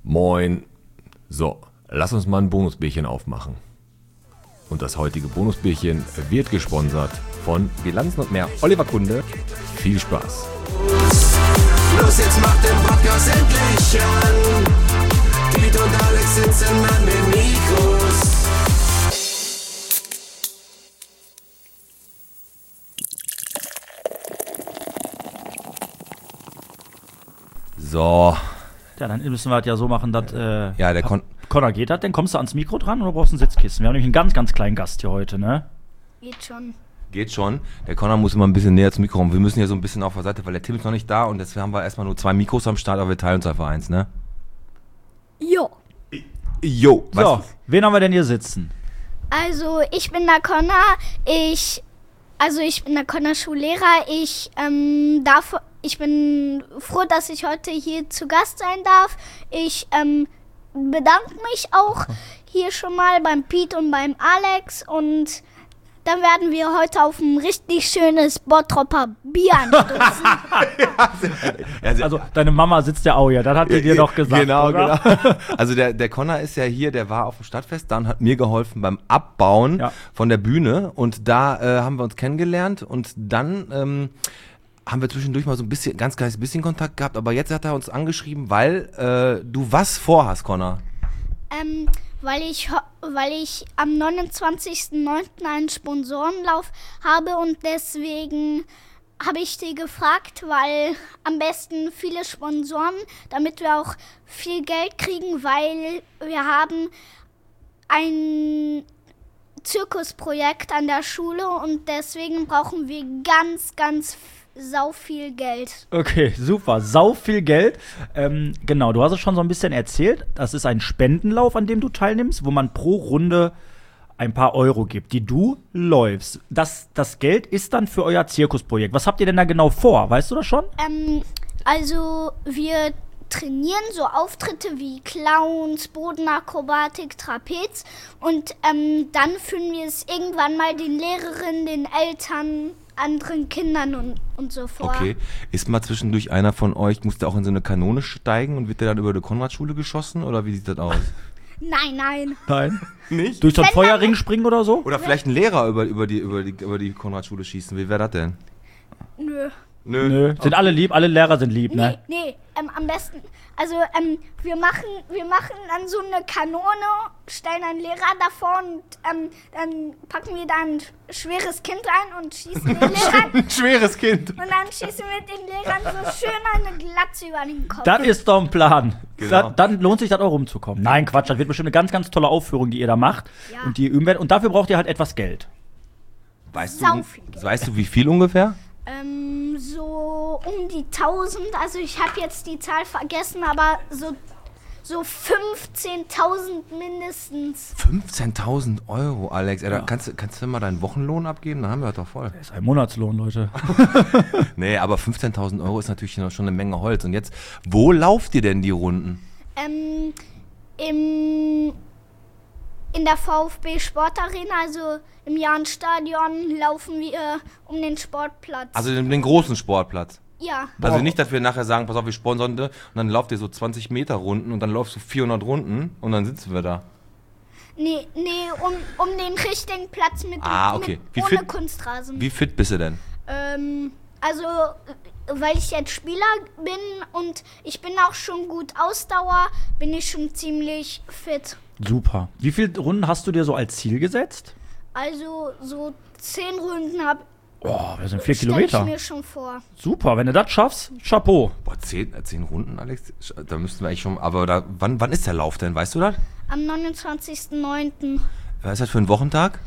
Moin. So, lass uns mal ein Bonusbierchen aufmachen. Und das heutige Bonusbierchen wird gesponsert von Bilanzen und mehr Oliver Kunde. Viel Spaß. Los, jetzt macht den Podcast endlich an. Piet und Alex sitzen an den Mikros. So. Ja, dann müssen wir das ja so machen, dass Ja, der Connor, geht das? Dann kommst du ans Mikro dran oder brauchst du ein Sitzkissen? Wir haben nämlich einen ganz, ganz kleinen Gast hier heute, ne? Geht schon. Der Connor muss immer ein bisschen näher zum Mikro kommen. Wir müssen ja so ein bisschen auf der Seite, weil der Tim ist noch nicht da und deswegen haben wir erstmal nur 2 Mikros am Start, aber wir teilen uns einfach eins, ne? Jo. Jo. So, wen haben wir denn hier sitzen? Also, ich bin der Connor. Ich bin der Connor Schullehrer. Ich bin froh, dass ich heute hier zu Gast sein darf. Ich bedanke mich auch hier schon mal beim Piet und beim Alex und dann werden wir heute auf ein richtig schönes Bottropper Bier anstoßen. Also, deine Mama sitzt ja auch hier, das hat die dir doch gesagt, Genau, oder? genau. Also der Connor ist ja hier, der war auf dem Stadtfest da und hat mir geholfen beim Abbauen von der Bühne und da haben wir uns kennengelernt und dann haben wir zwischendurch mal so ein bisschen, ganz kleines bisschen Kontakt gehabt, aber jetzt hat er uns angeschrieben, weil du was vorhast, Connor? Weil ich am 29.09. einen Sponsorenlauf habe und deswegen habe ich die gefragt, weil am besten viele Sponsoren, damit wir auch viel Geld kriegen, weil wir haben ein Zirkusprojekt an der Schule und deswegen brauchen wir ganz sau viel Geld. Okay, super. Sau viel Geld. Genau, du hast es schon so ein bisschen erzählt. Das ist ein Spendenlauf, an dem du teilnimmst, wo man pro Runde ein paar Euro gibt, die du läufst. Das Geld ist dann für euer Zirkusprojekt. Was habt ihr denn da genau vor? Weißt du das schon? Also wir trainieren so Auftritte wie Clowns, Bodenakrobatik, Trapez und dann führen wir es irgendwann mal den Lehrerinnen, den Eltern, anderen Kindern und so vor. Okay. Ist mal zwischendurch einer von euch, muss der auch in so eine Kanone steigen und wird der dann über die Konradschule geschossen oder wie sieht das aus? Nein. Nein. Nicht? Durch so einen Feuerring springen oder so? Oder vielleicht ein Lehrer über die Konradschule schießen. Wie wäre das denn? Nö. Sind alle lieb? Alle Lehrer sind lieb, ne? Nee, am besten, also wir machen dann so eine Kanone, stellen einen Lehrer davor und dann packen wir da ein schweres Kind rein und schießen den Lehrer Ein schweres Kind. und dann schießen wir den Lehrern so schön eine Glatze über den Kopf. Das ist doch ein Plan. Genau. Dann lohnt sich das auch rumzukommen. Nein, Quatsch, das wird bestimmt eine ganz, ganz tolle Aufführung, die ihr da macht. Ja. Und die ihr üben werdet. Und dafür braucht ihr halt etwas Geld. Weißt Sau viel Geld. du, wie viel ungefähr? So um die 1000, also ich habe jetzt die Zahl vergessen, aber so 15.000 mindestens. 15.000 Euro, Alex. Da kannst du mal deinen Wochenlohn abgeben? Dann haben wir das doch voll. Das ist ein Monatslohn, Leute. Nee, aber 15.000 Euro ist natürlich schon eine Menge Holz. Und jetzt, wo lauft ihr denn die Runden? In der VfB Sportarena, also im Jahnstadion, laufen wir um den Sportplatz. Also den großen Sportplatz. Ja. Also nicht, dass wir nachher sagen, pass auf, wir sponsern und dann lauft ihr so 20 Meter Runden und dann läufst du 400 Runden und dann sitzen wir da. Nee, um den richtigen Platz mit Okay. ohne Kunstrasen. Wie fit bist du denn? Also, weil ich jetzt Spieler bin und ich bin auch schon gut Ausdauer, bin ich schon ziemlich fit. Super. Wie viele Runden hast du dir so als Ziel gesetzt? Also, so 10 Runden Das sind 4 stell Kilometer. ich mir schon vor. Super, wenn du das schaffst, Chapeau. Boah, 10 Runden, Alex? Da müssten wir eigentlich schon, aber wann ist der Lauf denn? Weißt du das? Am 29.09. Was ist das für ein Wochentag?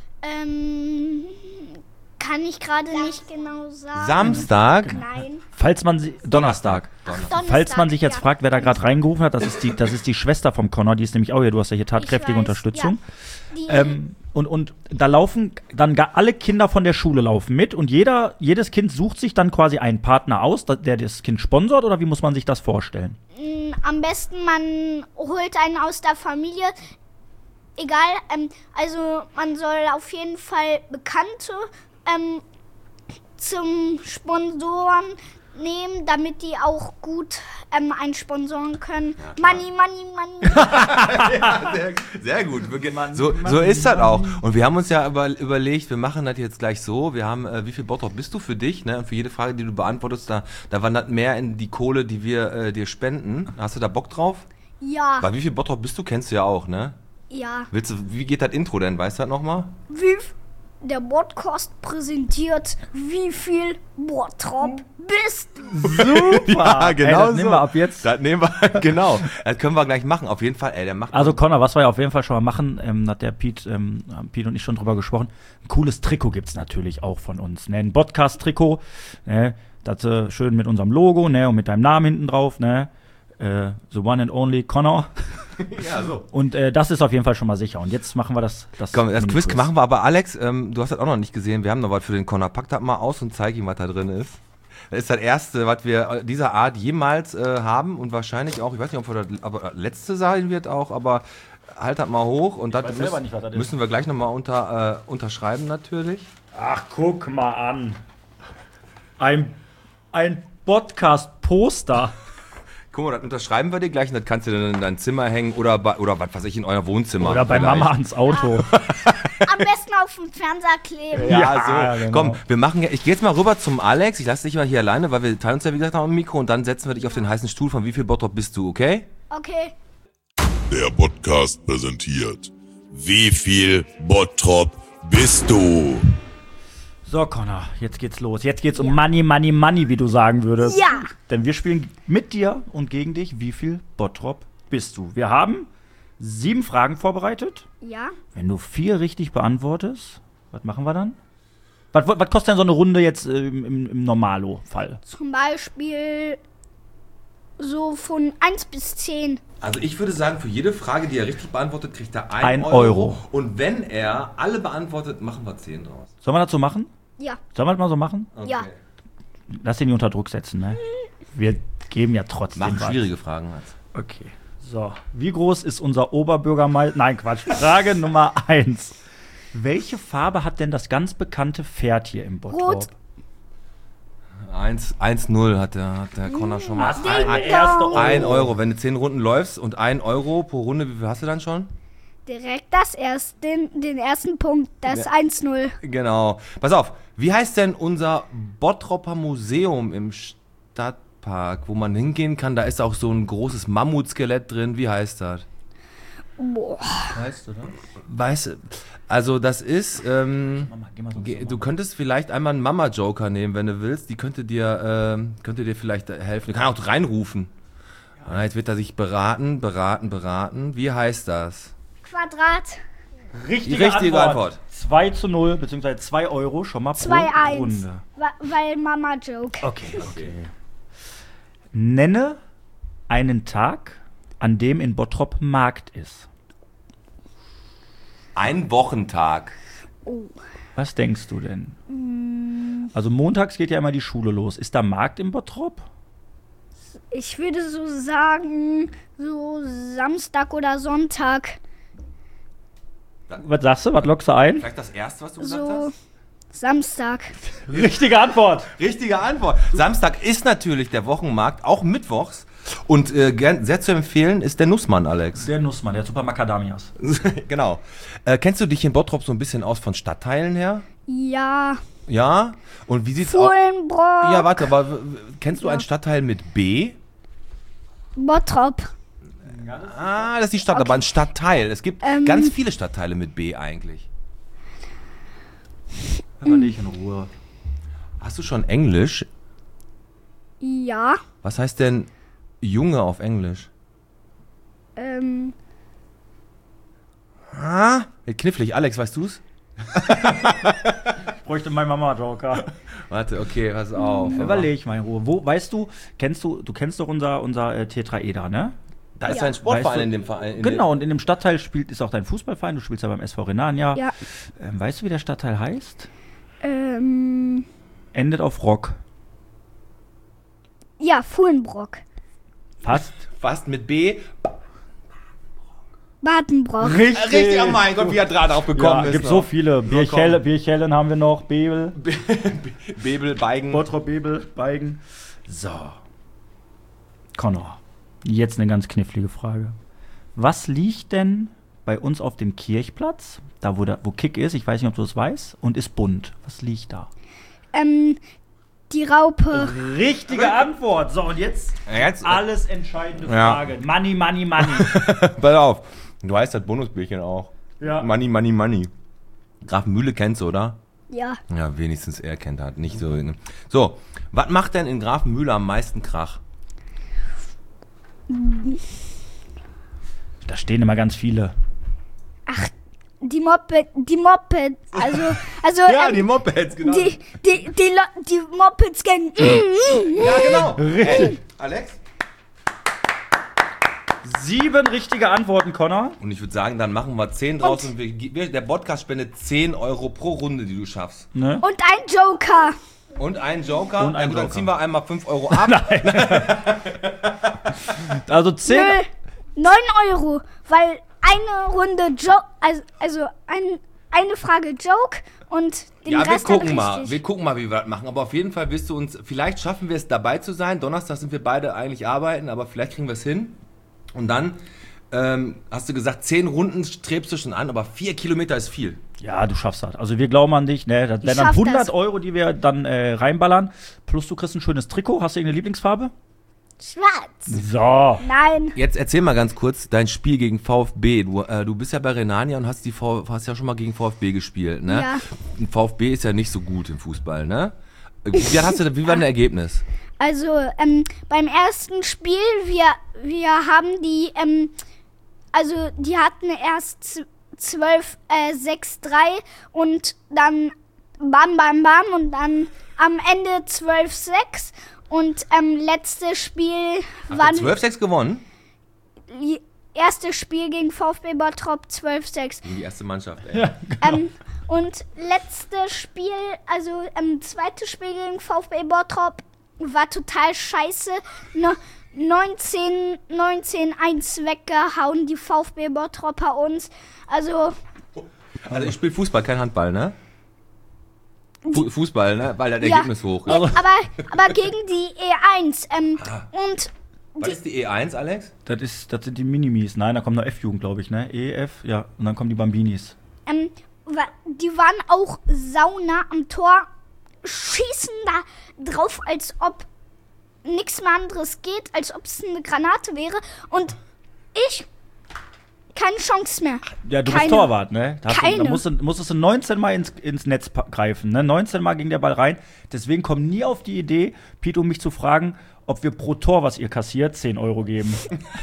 Kann ich gerade nicht genau sagen. Samstag? Nein. Donnerstag. Falls man sich jetzt fragt, wer da gerade reingerufen hat, das ist die Schwester vom Connor, die ist nämlich auch hier, du hast ja hier tatkräftige weiß, Unterstützung. Ja. Und da laufen dann alle Kinder von der Schule laufen mit und jedes Kind sucht sich dann quasi einen Partner aus, der das Kind sponsort, oder wie muss man sich das vorstellen? Am besten, man holt einen aus der Familie. Egal, also man soll auf jeden Fall Bekannte zum Sponsoren nehmen, damit die auch gut einsponsoren können. Money, money, money. Ja, sehr gut. So ist das auch. Und wir haben uns ja überlegt, wir machen das jetzt gleich so. Wir haben, wie viel Bottrop bist du für dich? Ne? Und für jede Frage, die du beantwortest, da wandert mehr in die Kohle, die wir dir spenden. Hast du da Bock drauf? Ja. Weil wie viel Bottrop bist du, kennst du ja auch, ne? Ja. Wie geht das Intro denn? Weißt du das nochmal? Der Podcast präsentiert, wie viel Bottrop bist du. Super! Ja, genau das nehmen wir ab jetzt. Das nehmen wir, genau. Das können wir gleich machen. Auf jeden Fall, der macht. Also Connor, was wir ja auf jeden Fall schon mal machen, hat der Pete und ich schon drüber gesprochen. Ein cooles Trikot gibt's natürlich auch von uns. Ne? Ein Podcast-Trikot, ne? Das schön mit unserem Logo, ne? Und mit deinem Namen hinten drauf, ne? The one and only Connor. Ja, so. Und das ist auf jeden Fall schon mal sicher. Und jetzt machen wir das Komm, das Quiz machen wir, aber Alex, du hast das auch noch nicht gesehen. Wir haben noch was für den Connor. Pack das mal aus und zeig ihm, was da drin ist. Das ist das erste, was wir dieser Art jemals haben und wahrscheinlich auch, ich weiß nicht, ob wir das letzte sein wird auch, aber halt das mal hoch und das müssen wir gleich nochmal unterschreiben natürlich. Ach, guck mal an. Ein Podcast-Poster. Guck mal, das unterschreiben wir dir gleich und das kannst du dann in dein Zimmer hängen oder was weiß ich, in euer Wohnzimmer. Oder bei vielleicht. Mama ans Auto. Am besten auf dem Fernseher kleben. Ja, so. genau. Komm, ich gehe jetzt mal rüber zum Alex. Ich lasse dich mal hier alleine, weil wir teilen uns ja, wie gesagt, noch ein Mikro und dann setzen wir dich auf den heißen Stuhl von wie viel Bottrop bist du, okay? Okay. Der Podcast präsentiert. Wie viel Bottrop bist du? So, Connor, jetzt geht's los. Jetzt geht's um Money, Money, Money, wie du sagen würdest. Ja. Denn wir spielen mit dir und gegen dich. Wie viel Bottrop bist du? Wir haben 7 Fragen vorbereitet. Ja. Wenn du 4 richtig beantwortest, was machen wir dann? Was kostet denn so eine Runde jetzt im Normalo-Fall? Zum Beispiel so von 1 bis 10. Also ich würde sagen, für jede Frage, die er richtig beantwortet, kriegt er 1 Ein Euro. Euro. Und wenn er alle beantwortet, machen wir 10 draus. Sollen wir das so machen? Ja. Sollen wir das mal so machen? Okay. Ja. Lass ihn nicht unter Druck setzen, ne? Wir geben ja trotzdem Machen was. schwierige Fragen. Okay. So, wie groß ist unser Oberbürgermeister? Nein, Quatsch. Frage Nummer 1. Welche Farbe hat denn das ganz bekannte Pferd hier im Bottrop? Rot. 1,0 hat der Connor schon mal. Der erste Euro. 1 Euro. Wenn du 10 Runden läufst und 1 Euro pro Runde, wie viel hast du dann schon? Direkt den ersten Punkt, das 1-0. Genau. Pass auf, wie heißt denn unser Bottropper Museum im Stadtpark, wo man hingehen kann? Da ist auch so ein großes Mammutskelett drin. Wie heißt das? Boah. Weißt du, ne? Weißt du, also das ist, Mama, geh mal so du könntest vielleicht einmal einen Mama-Joker nehmen, wenn du willst. Die könnte dir vielleicht helfen. Die kann auch reinrufen. Ja. Jetzt wird er sich beraten. Wie heißt das? Quadrat. Richtige Antwort. 2-0, beziehungsweise 2 Euro schon mal pro 2-1. Runde. Weil Mama Joke. Okay. Nenne einen Tag, an dem in Bottrop Markt ist. Ein Wochentag. Oh. Was denkst du denn? Also montags geht ja immer die Schule los. Ist da Markt in Bottrop? Ich würde so sagen, so Samstag oder Sonntag. Was sagst du? Was lockst du ein? Vielleicht das erste, was du gesagt So hast? Samstag. Richtige Antwort. Richtige Antwort. Samstag ist natürlich der Wochenmarkt, auch mittwochs. Und sehr zu empfehlen ist der Nussmann, Alex. Der Nussmann, der Super Macadamias. Genau. Kennst du dich in Bottrop so ein bisschen aus von Stadtteilen her? Ja. Ja? Und wie sieht's aus? Fuhlenbrock. Ja, warte, aber kennst du einen Stadtteil mit B? Bottrop. Das ist die Stadt, aber ein Stadtteil. Es gibt ganz viele Stadtteile mit B eigentlich. Aber nicht in Ruhe. Hast du schon Englisch? Ja. Was heißt denn Junge auf Englisch? Knifflig. Alex, weißt du's? Ich bräuchte meinen Mama-Joker. Warte, okay, pass auf. Überleg mal in Ruhe. Wo, weißt du kennst doch unser Tetraeder, ne? Da ist Ja. ein Sportverein Weißt du- in dem Verein. Genau, und in dem Stadtteil ist auch dein Fußballverein. Du spielst ja beim SV Renania. Ja. Weißt du, wie der Stadtteil heißt? Ja, Endet auf Rock. Fuhlenbrock. Fast mit B. Badenbrock. Richtig. Oh mein Gott, wie er gerade auch gekommen Ja, ist. gibt noch. so viele. Birchellen haben wir noch. Bebel. Bebel, Beigen. Bottrop, Bebel, Beigen. So. Connor, jetzt eine ganz knifflige Frage. Was liegt denn bei uns auf dem Kirchplatz, da wo Kick ist, ich weiß nicht, ob du das weißt, und ist bunt? Was liegt da? Die Raupe. Richtige Antwort. So, und jetzt alles entscheidende Frage. Money, money, money. Pass auf, du heißt das Bonusbierchen auch. Ja. Money, money, money. Grafenmühle kennst du, oder? Ja. Ja, wenigstens er kennt halt nicht so. Ne? So, was macht denn in Grafenmühle am meisten Krach? Da stehen immer ganz viele. Die Mopeds. Also Ja, die Mopeds, genau. Die Mopeds kennen. Ja, genau. Richtig. Alex? 7 richtige Antworten, Connor. Und ich würde sagen, dann machen wir 10 draus und der Podcast spendet 10 Euro pro Runde, die du schaffst. Ne? Und ein Joker. Und einen Joker. Und einen Dann Joker. ziehen wir einmal 5 Euro ab. Also 10. 9 Euro, weil eine Runde Joke, also eine Frage Joke und den Ja, wir Rest dann gucken mal. richtig. Wir gucken mal, wie wir das machen. Aber auf jeden Fall wirst du uns, vielleicht schaffen wir es dabei zu sein. Donnerstag sind wir beide eigentlich arbeiten, aber vielleicht kriegen wir es hin. Und dann hast du gesagt, 10 Runden strebst du schon an, aber 4 Kilometer ist viel. Ja, du schaffst das. Also wir glauben an dich. Ne? Das wären dann schaff 100 das. Euro, die wir dann reinballern. Plus du kriegst ein schönes Trikot. Hast du irgendeine Lieblingsfarbe? Schwarz. So. Nein. Jetzt erzähl mal ganz kurz dein Spiel gegen VfB. Du bist ja bei Renania und hast ja schon mal gegen VfB gespielt, ne? Ja. Und VfB ist ja nicht so gut im Fußball, ne? Wie war dein Ergebnis? Also beim ersten Spiel, wir haben die, also die hatten erst 6-3 und dann bam, bam, bam und dann am Ende 12-6 und letztes Spiel war 12-6 gewonnen? erstes Spiel gegen VfB Bottrop 12-6. Gegen die erste Mannschaft, ey. Und letztes Spiel, also zweites Spiel gegen VfB Bottrop war total scheiße. 19-1 weggehauen, die VfB Bottropper uns. Also ich spiele Fußball, kein Handball, ne? Fußball, ne? Weil das Ja. Ergebnis hoch ist. aber gegen die E1. Und Was ist die E1, Alex? Das sind die Minimis. Nein, da kommt noch F-Jugend, glaube ich, ne? EF, ja. Und dann kommen die Bambinis. die waren auch sauna am Tor, schießen da drauf, als ob nichts mehr anderes geht, als ob es eine Granate wäre. Und ich, keine Chance mehr. Ja, du bist Keine. Torwart, ne? Da Keine. musstest du 19 Mal ins Netz greifen, ne? 19 Mal ging der Ball rein. Deswegen kommt nie auf die Idee, Pete, um mich zu fragen, ob wir pro Tor, was ihr kassiert, 10 Euro geben.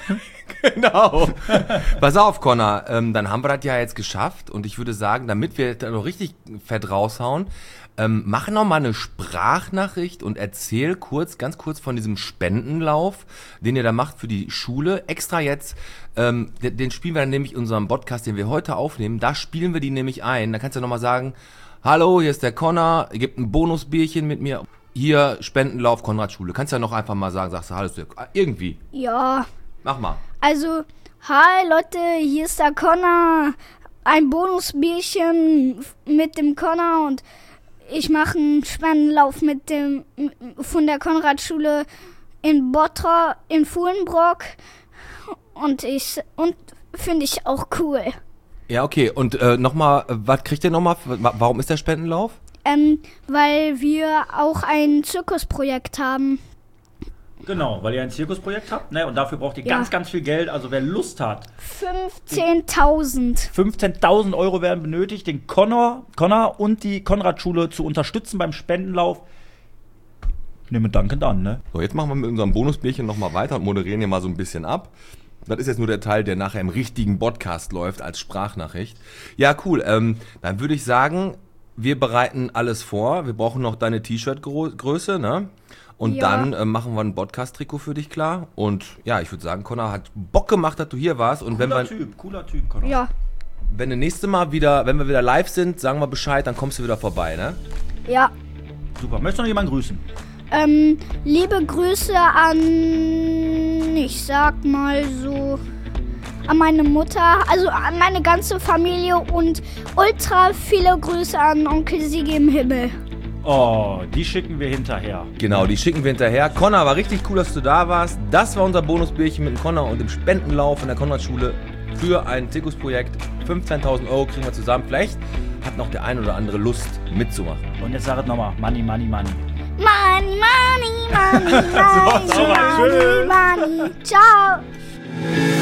Genau. Pass auf, Connor, dann haben wir das ja jetzt geschafft und ich würde sagen, damit wir da noch richtig fett raushauen, mach noch mal eine Sprachnachricht und erzähl ganz kurz von diesem Spendenlauf, den ihr da macht für die Schule. Extra jetzt, den spielen wir dann nämlich in unserem Podcast, den wir heute aufnehmen, da spielen wir die nämlich ein. Da kannst du noch mal sagen, hallo, hier ist der Connor, ihr gebt ein Bonusbierchen mit mir. Hier, Spendenlauf, Konradschule. Kannst ja noch einfach mal sagen, sagst du, hallo, irgendwie. Ja, Mach mal. also, hi Leute, hier ist der Connor. Ein Bonusbierchen mit dem Connor und ich mache einen Spendenlauf von der Konradschule in Bottrop, in Fuhlenbrock und finde ich auch cool. Ja, okay. Und nochmal, was kriegt ihr nochmal? Warum ist der Spendenlauf? Weil wir auch ein Zirkusprojekt haben. Genau, weil ihr ein Zirkusprojekt habt, ne? Und dafür braucht ihr Ja. ganz, ganz viel Geld. Also wer Lust hat, 15.000. 15.000 Euro werden benötigt, den Connor und die Konradschule zu unterstützen beim Spendenlauf. Nehme dankend an, ne? So, jetzt machen wir mit unserem Bonusbierchen nochmal weiter und moderieren hier mal so ein bisschen ab. Das ist jetzt nur der Teil, der nachher im richtigen Podcast läuft, als Sprachnachricht. Ja, cool. Dann würde ich sagen, wir bereiten alles vor. Wir brauchen noch deine T-Shirt-Größe, ne? Und Ja. dann machen wir ein Podcast-Trikot für dich klar. Und ja, ich würde sagen, Connor hat Bock gemacht, dass du hier warst. Und Cooler Typ, Connor. Ja, wenn wir nächste Mal wenn wir wieder live sind, sagen wir Bescheid, dann kommst du wieder vorbei, ne? ja. Super. Möchtest du noch jemanden grüßen? Liebe Grüße an, ich sag mal so, an meine Mutter, also an meine ganze Familie und ultra viele Grüße an Onkel Sigi im Himmel. Oh, die schicken wir hinterher. Genau, die schicken wir hinterher. Connor, war richtig cool, dass du da warst. Das war unser Bonusbierchen mit dem Connor und dem Spendenlauf in der Konradschule für ein Zirkusprojekt. 15.000 € kriegen wir zusammen. Vielleicht hat noch der ein oder andere Lust mitzumachen. Und jetzt sag es nochmal, Money, Money, Money. Money, money, money, money, So, money, money. Ciao.